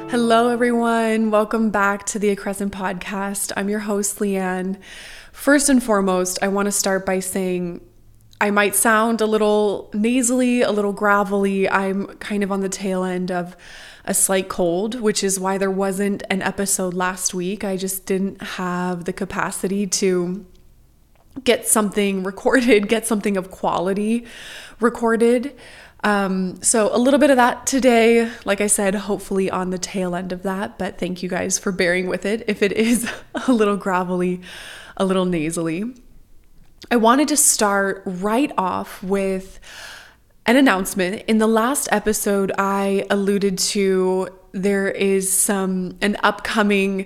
Hello, everyone. Welcome back to the Accrescent Podcast. I'm your host, Leanne. First and foremost, I want to start by saying I might sound a little nasally, a little gravelly. I'm kind of on the tail end of a slight cold, which is why there wasn't an episode last week. I just didn't have the capacity to get something recorded, get something of quality recorded. So a little bit of that today, like I said, hopefully on the tail end of that, but thank you guys for bearing with it if it is a little gravelly, a little nasally. I wanted to start right off with an announcement. In the last episode, I alluded to there is an upcoming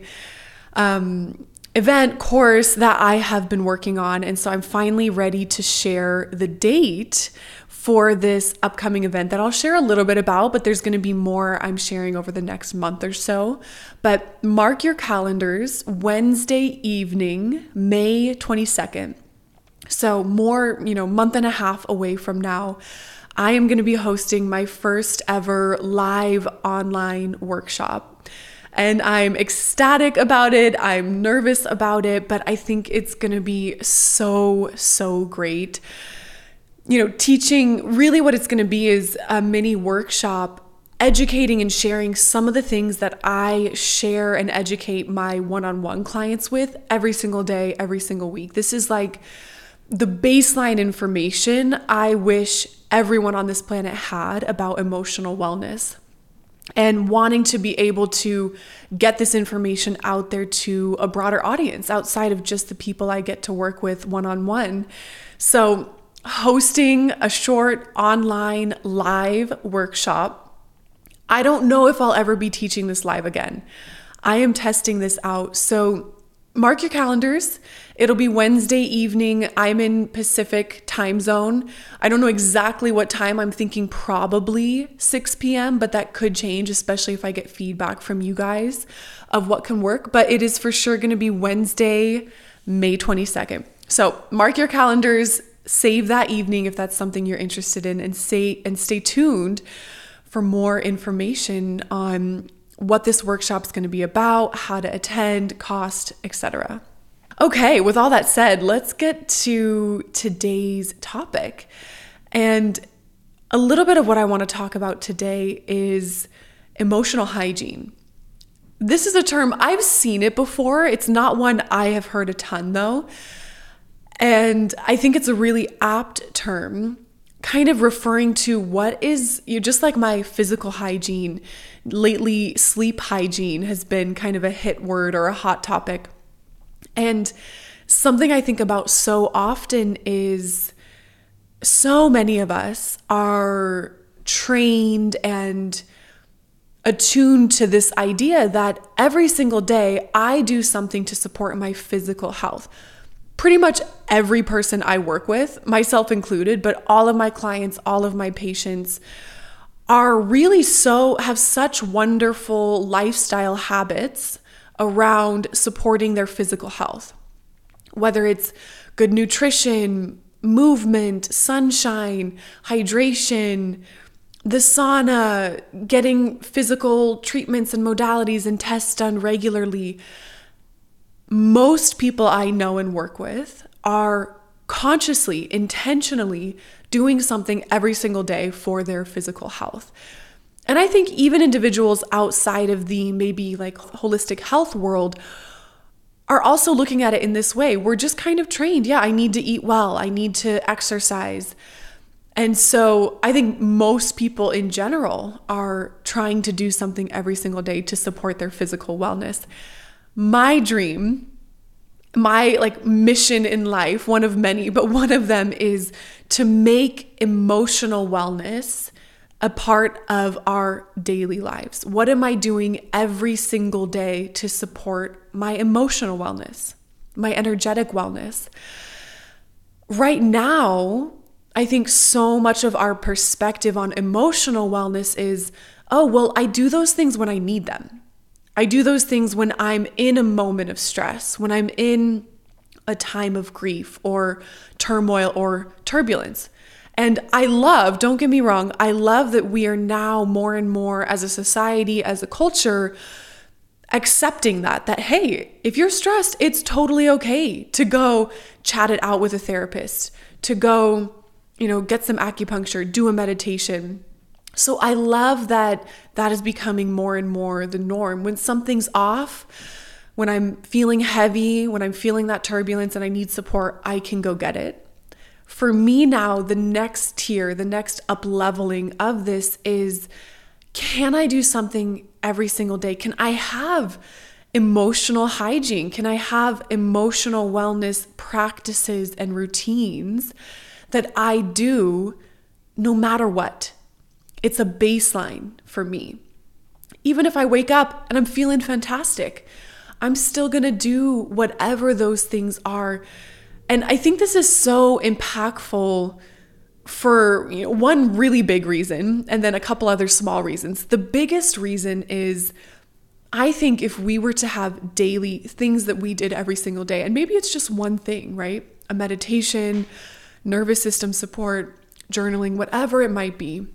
event course that I have been working on, and so I'm finally ready to share the date for this upcoming event that I'll share a little bit about, but there's going to be more I'm sharing over the next month or so. But mark your calendars, Wednesday evening, May 22nd. So more, month and a half away from now, I am going to be hosting my first ever live online workshop. And I'm ecstatic about it. I'm nervous about it, but I think it's going to be so great. Teaching, really what it's going to be is a mini workshop educating and sharing some of the things that I share and educate my one-on-one clients with every single day, every single week. This is like the baseline information I wish everyone on this planet had about emotional wellness, and wanting to be able to get this information out there to a broader audience outside of just the people I get to work with one-on-one. So hosting a short online live workshop. I don't know if I'll ever be teaching this live again. I am testing this out. So mark your calendars. It'll be Wednesday evening. I'm in Pacific time zone. I don't know exactly what time. I'm thinking probably 6 p.m., but that could change, especially if I get feedback from you guys of what can work. But it is for sure going to be Wednesday, May 22nd. So mark your calendars. Save that evening if that's something you're interested in, and stay tuned for more information on what this workshop's going to be about, how to attend, cost, etc. Okay, with all that said, let's get to today's topic. And a little bit of what I want to talk about today is emotional hygiene. This is a term, I've seen it before. It's not one I have heard a ton though. And I think it's a really apt term, kind of referring to what is, just like my physical hygiene. Lately, sleep hygiene has been kind of a hit word or a hot topic. And something I think about so often is so many of us are trained and attuned to this idea that every single day I do something to support my physical health. Pretty much every person I work with, myself included, but all of my clients, all of my patients are really have such wonderful lifestyle habits around supporting their physical health. Whether it's good nutrition, movement, sunshine, hydration, the sauna, getting physical treatments and modalities and tests done regularly. Most people I know and work with are consciously, intentionally doing something every single day for their physical health. And I think even individuals outside of the maybe like holistic health world are also looking at it in this way. We're just kind of trained. Yeah, I need to eat well. I need to exercise. And so I think most people in general are trying to do something every single day to support their physical wellness. My dream, my mission in life, one of many, but one of them is to make emotional wellness a part of our daily lives. What am I doing every single day to support my emotional wellness, my energetic wellness? Right now, I think so much of our perspective on emotional wellness is, oh, well, I do those things when I need them. I do those things when I'm in a moment of stress, when I'm in a time of grief or turmoil or turbulence. And I love, don't get me wrong, I love that we are now more and more as a society, as a culture, accepting that hey, if you're stressed, it's totally okay to go chat it out with a therapist, to go, get some acupuncture, do a meditation. So I love that is becoming more and more the norm. When something's off, when I'm feeling heavy, when I'm feeling that turbulence and I need support, I can go get it. For me now, the next tier, the next up-leveling of this is, can I do something every single day? Can I have emotional hygiene? Can I have emotional wellness practices and routines that I do no matter what? It's a baseline for me. Even if I wake up and I'm feeling fantastic, I'm still gonna do whatever those things are. And I think this is so impactful for one really big reason, and then a couple other small reasons. The biggest reason is, I think if we were to have daily things that we did every single day, and maybe it's just one thing, right? A meditation, nervous system support, journaling, whatever it might be.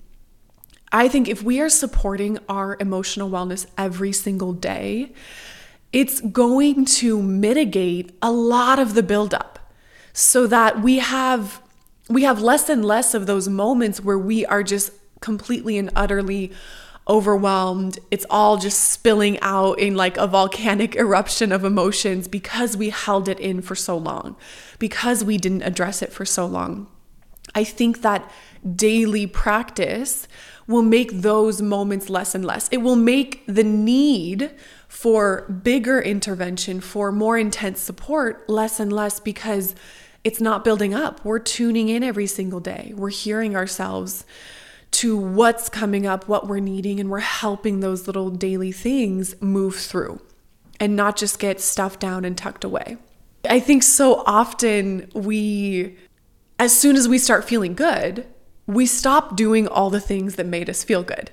I think if we are supporting our emotional wellness every single day, it's going to mitigate a lot of the buildup, so that we have less and less of those moments where we are just completely and utterly overwhelmed. It's all just spilling out in like a volcanic eruption of emotions because we held it in for so long, because we didn't address it for so long. I think that daily practice will make those moments less and less. It will make the need for bigger intervention, for more intense support, less and less, because it's not building up. We're tuning in every single day. We're hearing ourselves to what's coming up, what we're needing, and we're helping those little daily things move through and not just get stuffed down and tucked away. I think so often as soon as we start feeling good, we stop doing all the things that made us feel good.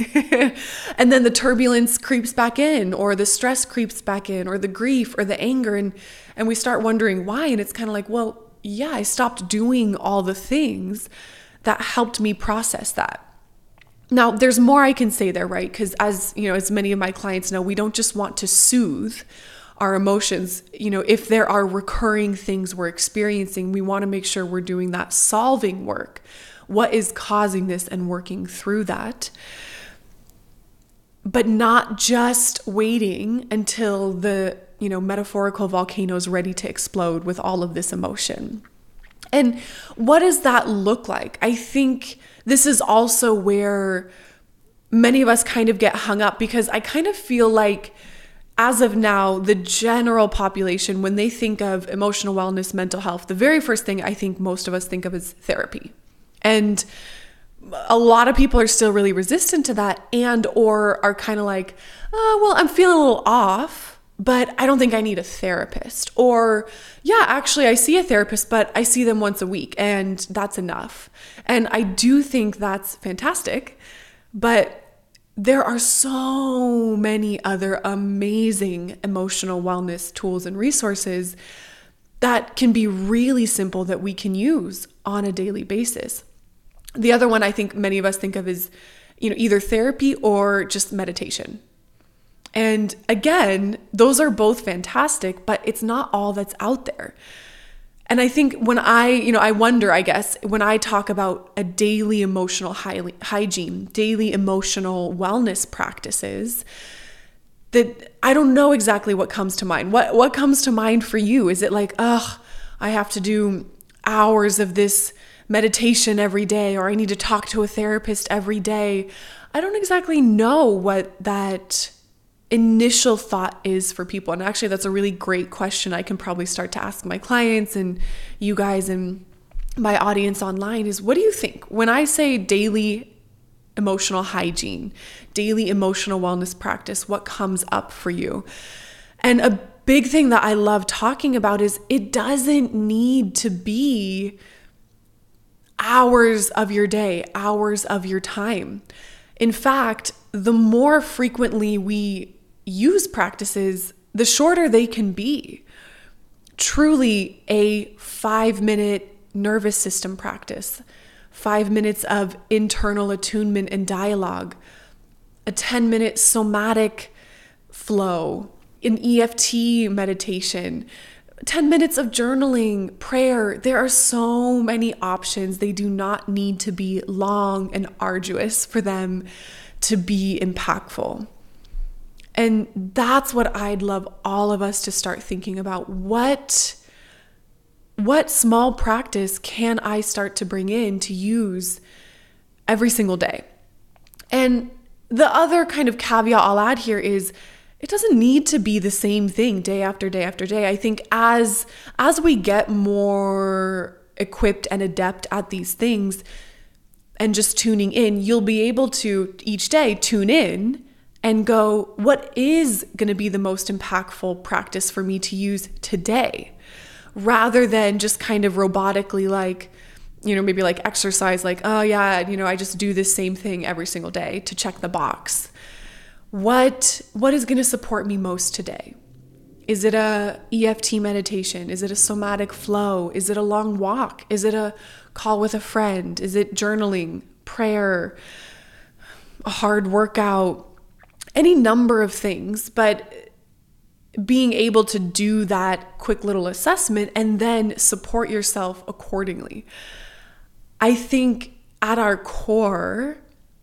And then the turbulence creeps back in, or the stress creeps back in, or the grief or the anger, and we start wondering why. And it's kind of like, well, yeah, I stopped doing all the things that helped me process that. Now, there's more I can say there, right? Because as many of my clients know, we don't just want to soothe our emotions. If there are recurring things we're experiencing, we want to make sure we're doing that solving work. What is causing this and working through that? But not just waiting until the, metaphorical volcano is ready to explode with all of this emotion. And what does that look like? I think this is also where many of us kind of get hung up, because I kind of feel like as of now, the general population, when they think of emotional wellness, mental health, the very first thing I think most of us think of is therapy. And a lot of people are still really resistant to that, or are kind of like, oh, well, I'm feeling a little off, but I don't think I need a therapist. Or, yeah, actually I see a therapist, but I see them once a week and that's enough. And I do think that's fantastic, but there are so many other amazing emotional wellness tools and resources that can be really simple that we can use on a daily basis. The other one I think many of us think of is, either therapy or just meditation. And again, those are both fantastic, but it's not all that's out there. And I think when I wonder, I guess, when I talk about a daily emotional hygiene, daily emotional wellness practices, that I don't know exactly what comes to mind. What comes to mind for you? Is it like, I have to do hours of this meditation every day, or I need to talk to a therapist every day? I don't exactly know what that initial thought is for people. And actually, that's a really great question I can probably start to ask my clients and you guys and my audience online is, what do you think? When I say daily emotional hygiene, daily emotional wellness practice, what comes up for you? And a big thing that I love talking about is it doesn't need to be hours of your day, hours of your time. In fact, the more frequently we use practices, the shorter they can be. Truly, a 5-minute nervous system practice, 5 minutes of internal attunement and dialogue, a 10-minute somatic flow, an EFT meditation, 10 minutes of journaling, prayer. There are so many options. They do not need to be long and arduous for them to be impactful. And that's what I'd love all of us to start thinking about. What small practice can I start to bring in to use every single day? And the other kind of caveat I'll add here is it doesn't need to be the same thing day after day after day. I think as we get more equipped and adept at these things and just tuning in, you'll be able to each day tune in and go, what is going to be the most impactful practice for me to use today? Rather than just kind of robotically maybe like exercise, like, oh yeah, I just do this same thing every single day to check the box. What is going to support me most today? Is it a EFT meditation? Is it a somatic flow? Is it a long walk? Is it a call with a friend? Is it journaling, prayer, a hard workout? Any number of things, but being able to do that quick little assessment and then support yourself accordingly. I think at our core,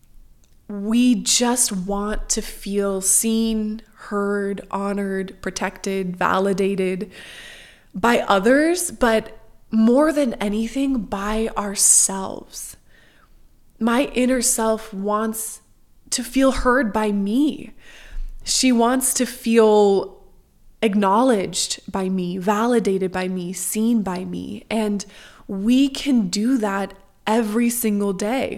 we just want to feel seen, heard, honored, protected, validated by others, but more than anything, by ourselves. My inner self wants to feel heard by me. She wants to feel acknowledged by me, validated by me, seen by me. And we can do that every single day.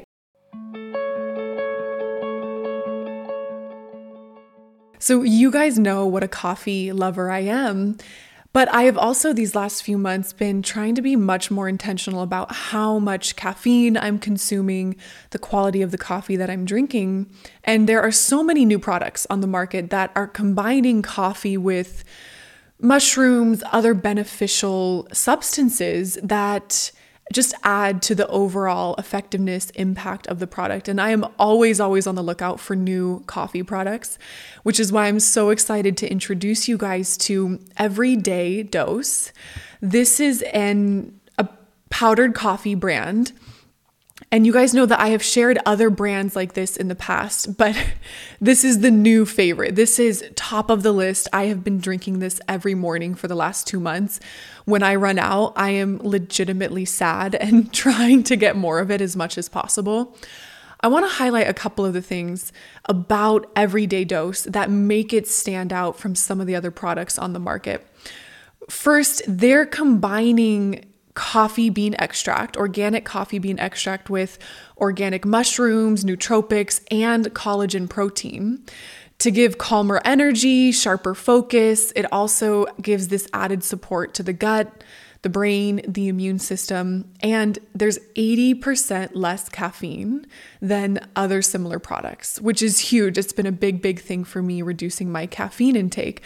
So you guys know what a coffee lover I am, but I have also these last few months been trying to be much more intentional about how much caffeine I'm consuming, the quality of the coffee that I'm drinking. And there are so many new products on the market that are combining coffee with mushrooms, other beneficial substances that just add to the overall effectiveness, impact of the product. And I am always on the lookout for new coffee products, which is why I'm so excited to introduce you guys to Everyday Dose. This is a powdered coffee brand. And you guys know that I have shared other brands like this in the past, but this is the new favorite. This is top of the list. I have been drinking this every morning for the last 2 months. When I run out, I am legitimately sad and trying to get more of it as much as possible. I want to highlight a couple of the things about Everyday Dose that make it stand out from some of the other products on the market. First, they're combining coffee bean extract, organic coffee bean extract with organic mushrooms, nootropics, and collagen protein to give calmer energy, sharper focus. It also gives this added support to the gut, the brain, the immune system, and there's 80% less caffeine than other similar products, which is huge. It's been a big thing for me, reducing my caffeine intake.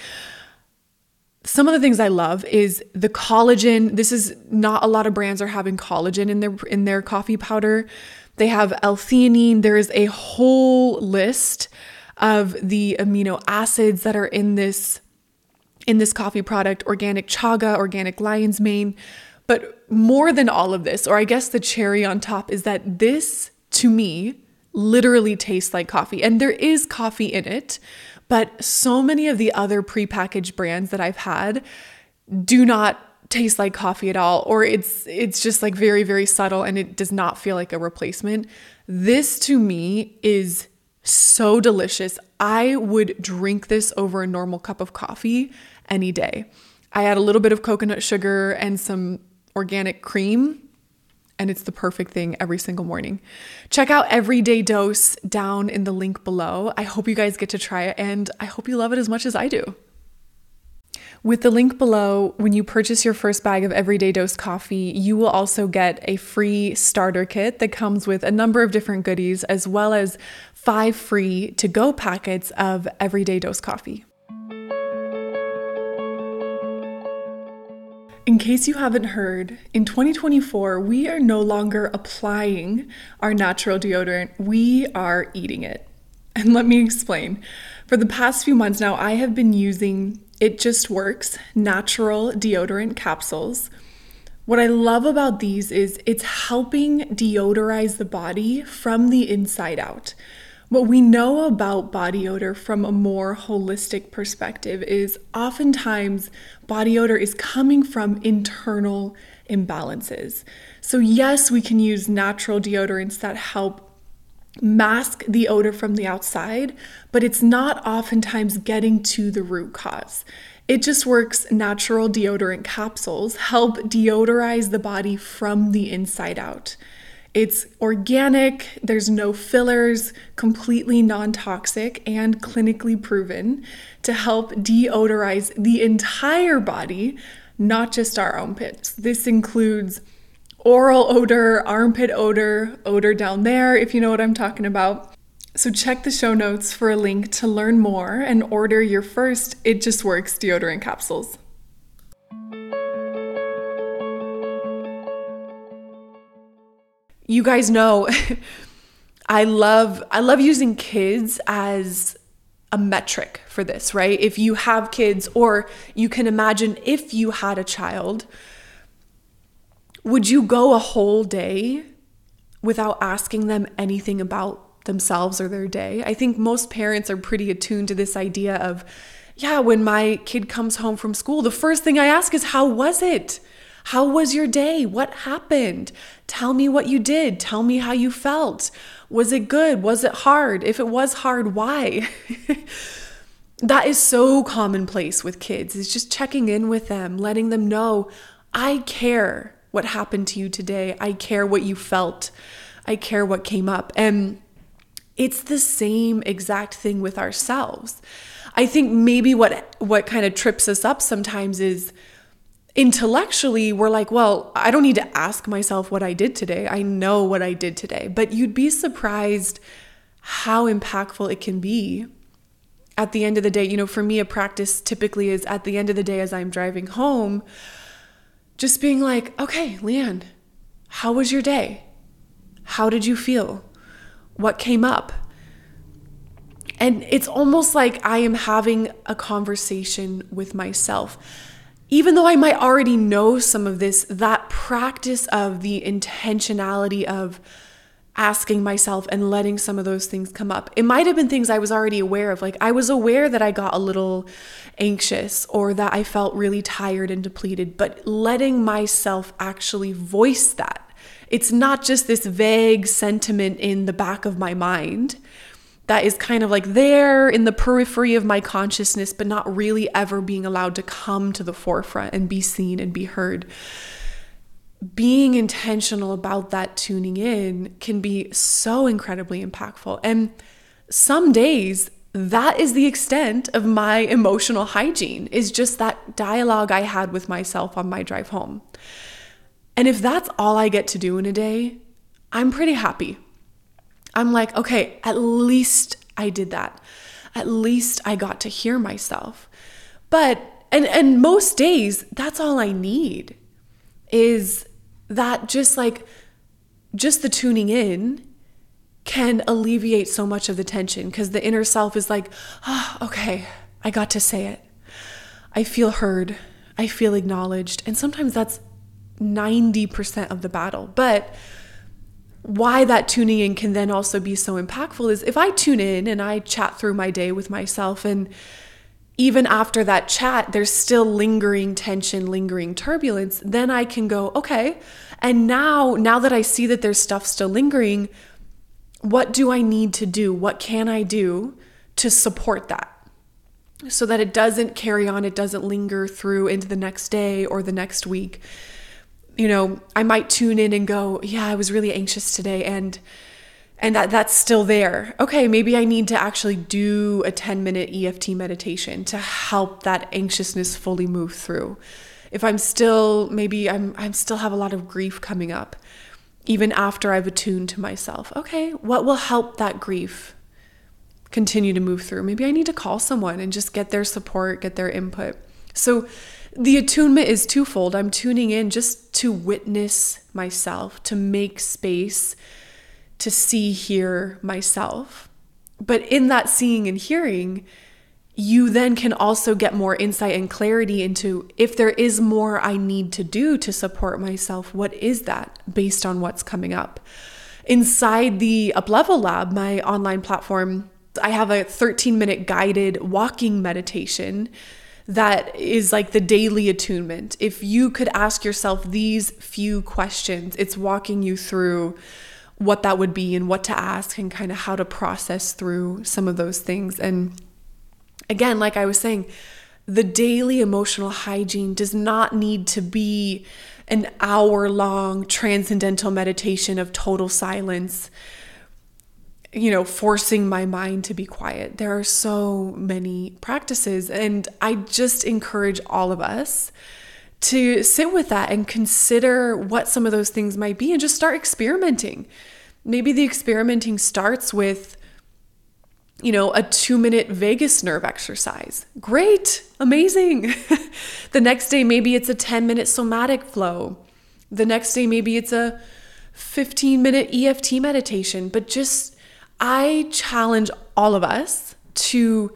Some of the things I love is the collagen. This is not a lot of brands are having collagen in their coffee powder. They have L-theanine. There is a whole list of the amino acids that are in this coffee product, organic chaga, organic lion's mane. But more than all of this, or I guess the cherry on top, is that this, to me, literally tastes like coffee. And there is coffee in it, but so many of the other prepackaged brands that I've had do not taste like coffee at all, or it's just like very subtle and it does not feel like a replacement. This to me is so delicious. I would drink this over a normal cup of coffee any day. I add a little bit of coconut sugar and some organic cream, and it's the perfect thing every single morning. Check out Everyday Dose down in the link below. I hope you guys get to try it, and I hope you love it as much as I do. With the link below, when you purchase your first bag of Everyday Dose coffee, you will also get a free starter kit that comes with a number of different goodies, as well as 5 free to-go packets of Everyday Dose coffee. In case you haven't heard, in 2024, we are no longer applying our natural deodorant, we are eating it. And let me explain. For the past few months now, I have been using It Just Works natural deodorant capsules. What I love about these is it's helping deodorize the body from the inside out. What we know about body odor from a more holistic perspective is oftentimes body odor is coming from internal imbalances. So yes, we can use natural deodorants that help mask the odor from the outside, but it's not oftentimes getting to the root cause. It Just Works natural deodorant capsules help deodorize the body from the inside out. It's organic, there's no fillers, completely non-toxic, and clinically proven to help deodorize the entire body, not just our armpits. This includes oral odor, armpit odor, odor down there, if you know what I'm talking about. So check the show notes for a link to learn more and order your first It Just Works deodorant capsules. You guys know I love using kids as a metric for this, right? If you have kids, or you can imagine if you had a child, would you go a whole day without asking them anything about themselves or their day? I think most parents are pretty attuned to this idea of, yeah, when my kid comes home from school, the first thing I ask is, how was it? How was your day? What happened? Tell me what you did. Tell me how you felt. Was it good? Was it hard? If it was hard, why? That is so commonplace with kids. It's just checking in with them, letting them know, I care what happened to you today. I care what you felt. I care what came up. And it's the same exact thing with ourselves. I think maybe what kind of trips us up sometimes is intellectually, we're like, well, I don't need to ask myself what I did today. I know what I did today. But you'd be surprised how impactful it can be at the end of the day. You know, for me, a practice typically is at the end of the day as I'm driving home, just being like, okay, Leanne, how was your day? How did you feel? What came up? And it's almost like I am having a conversation with myself. Even though I might already know some of this, that practice of the intentionality of asking myself and letting some of those things come up. It might have been things I was already aware of. Like I was aware that I got a little anxious or that I felt really tired and depleted, but letting myself actually voice that. It's not just this vague sentiment in the back of my mind that is kind of like there in the periphery of my consciousness, but not really ever being allowed to come to the forefront and be seen and be heard. Being intentional about that tuning in can be so incredibly impactful. And some days, that is the extent of my emotional hygiene, is just that dialogue I had with myself on my drive home. And if that's all I get to do in a day, I'm pretty happy. I'm like, okay, at least I did that. At least I got to hear myself. But, and most days, that's all I need is that just the tuning in can alleviate so much of the tension, because the inner self is like, oh, okay, I got to say it. I feel heard. I feel acknowledged. And sometimes that's 90% of the battle. But why that tuning in can then also be so impactful is if I tune in and I chat through my day with myself, and even after that chat, there's still lingering tension, lingering turbulence, then I can go, okay, and now that I see that there's stuff still lingering, what do I need to do? What can I do to support that so that it doesn't carry on, it doesn't linger through into the next day or the next week? You know, I might tune in and go, yeah, I was really anxious today, and that's still there. Okay, maybe I need to actually do a 10-minute EFT meditation to help that anxiousness fully move through. If I'm still, maybe I'm still have a lot of grief coming up, even after I've attuned to myself. Okay, what will help that grief continue to move through? Maybe I need to call someone and just get their support, get their input. So the attunement is twofold. I'm tuning in just to witness myself, to make space, to see, hear myself. But in that seeing and hearing, you then can also get more insight and clarity into if there is more I need to do to support myself, what is that based on what's coming up? Inside the Uplevel Lab, my online platform, I have a 13-minute guided walking meditation that is like the daily attunement. If you could ask yourself these few questions, it's walking you through what that would be and what to ask and kind of how to process through some of those things. And again, like I was saying, the daily emotional hygiene does not need to be an hour-long transcendental meditation of total silence, forcing my mind to be quiet. There are so many practices, and I just encourage all of us to sit with that and consider what some of those things might be and just start experimenting. Maybe the experimenting starts with, a 2-minute vagus nerve exercise. Great, amazing. The next day, maybe it's a 10-minute somatic flow. The next day, maybe it's a 15-minute EFT meditation. But I challenge all of us to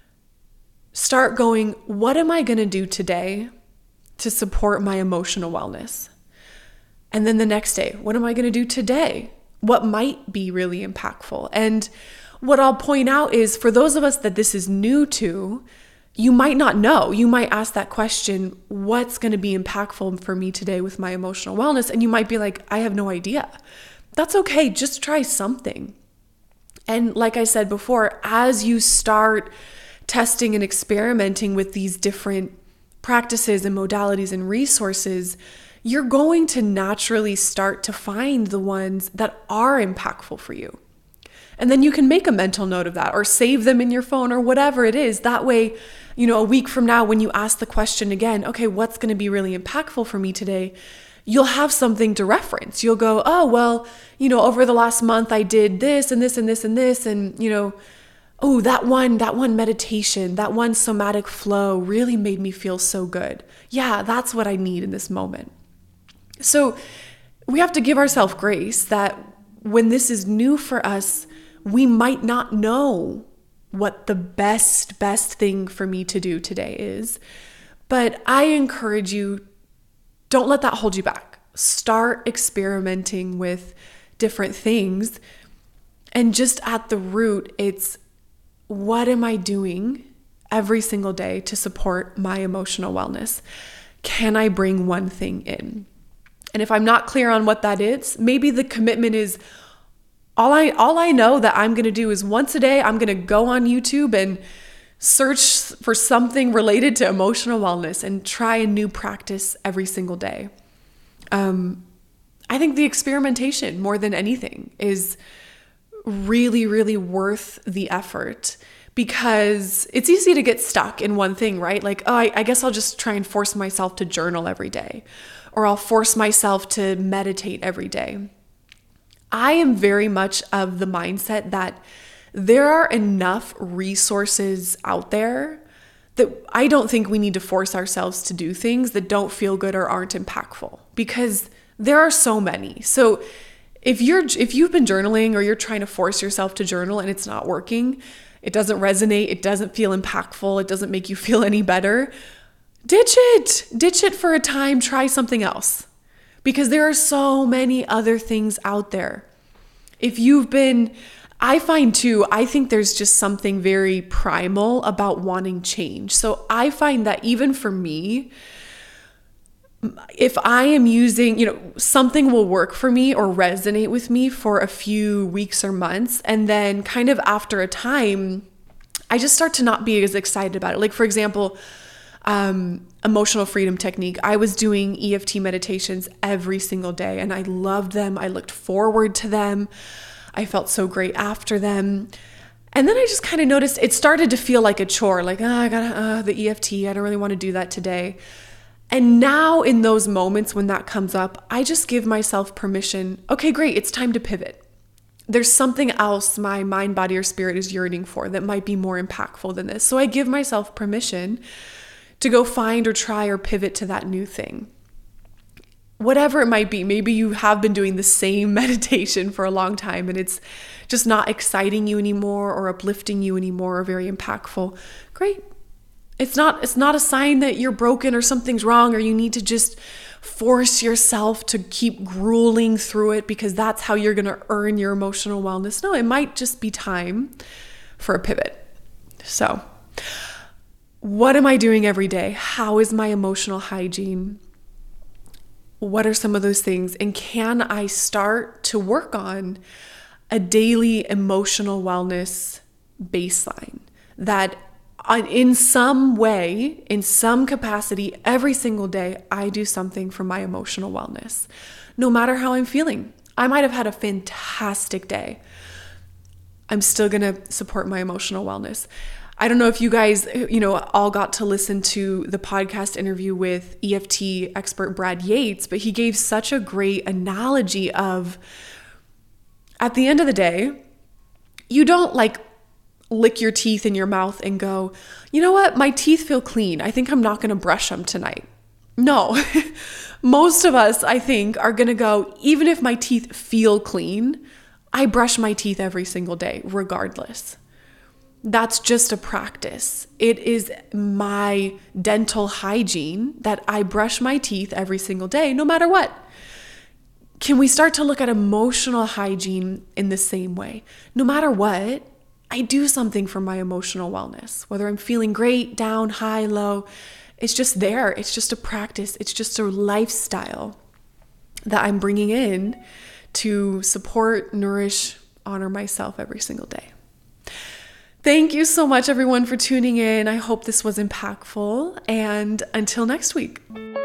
start going, what am I going to do today to support my emotional wellness? And then the next day, what am I going to do today? What might be really impactful? And what I'll point out is for those of us that this is new to, you might not know. You might ask that question, what's going to be impactful for me today with my emotional wellness? And you might be like, I have no idea. That's okay. Just try something. And like I said before, as you start testing and experimenting with these different practices and modalities and resources, you're going to naturally start to find the ones that are impactful for you. And then you can make a mental note of that or save them in your phone or whatever it is. That way, a week from now, when you ask the question again, okay, what's going to be really impactful for me today? You'll have something to reference. You'll go, oh, well, over the last month, I did this and this and this and this. And, oh, that one meditation, that one somatic flow really made me feel so good. Yeah, that's what I need in this moment. So we have to give ourselves grace that when this is new for us, we might not know what the best thing for me to do today is. But I encourage you, don't let that hold you back. Start experimenting with different things. And just at the root, it's what am I doing every single day to support my emotional wellness? Can I bring one thing in? And if I'm not clear on what that is, maybe the commitment is all I know that I'm going to do is once a day, I'm going to go on YouTube and search for something related to emotional wellness and try a new practice every single day. I think the experimentation more than anything is really, really worth the effort because it's easy to get stuck in one thing, right? Like, oh, I guess I'll just try and force myself to journal every day, or I'll force myself to meditate every day. I am very much of the mindset that there are enough resources out there that I don't think we need to force ourselves to do things that don't feel good or aren't impactful, because there are so many. So if you've been journaling or you're trying to force yourself to journal and it's not working, it doesn't resonate, it doesn't feel impactful, it doesn't make you feel any better, ditch it for a time, try something else. Because there are so many other things out there. I think there's just something very primal about wanting change. So I find that even for me, if I am using, something will work for me or resonate with me for a few weeks or months. And then kind of after a time, I just start to not be as excited about it. Like, for example, emotional freedom technique. I was doing EFT meditations every single day and I loved them. I looked forward to them. I felt so great after them. And then I just kind of noticed it started to feel like a chore, like, I gotta, the EFT, I don't really want to do that today. And now in those moments when that comes up, I just give myself permission. Okay, great. It's time to pivot. There's something else my mind, body, or spirit is yearning for that might be more impactful than this. So I give myself permission to go find or try or pivot to that new thing. Whatever it might be, maybe you have been doing the same meditation for a long time and it's just not exciting you anymore or uplifting you anymore or very impactful. Great. It's not a sign that you're broken or something's wrong or you need to just force yourself to keep grueling through it because that's how you're going to earn your emotional wellness. No, it might just be time for a pivot. So, what am I doing every day? How is my emotional hygiene? What are some of those things? And can I start to work on a daily emotional wellness baseline that in some way, in some capacity, every single day, I do something for my emotional wellness, no matter how I'm feeling. I might have had a fantastic day. I'm still going to support my emotional wellness. I don't know if you guys, all got to listen to the podcast interview with EFT expert Brad Yates, but he gave such a great analogy of, at the end of the day, you don't lick your teeth in your mouth and go, you know what, my teeth feel clean. I think I'm not going to brush them tonight. No, most of us, I think, are going to go, even if my teeth feel clean, I brush my teeth every single day, regardless. That's just a practice. It is my dental hygiene that I brush my teeth every single day, no matter what. Can we start to look at emotional hygiene in the same way? No matter what, I do something for my emotional wellness, whether I'm feeling great, down, high, low. It's just there. It's just a practice. It's just a lifestyle that I'm bringing in to support, nourish, honor myself every single day. Thank you so much, everyone, for tuning in. I hope this was impactful. And until next week.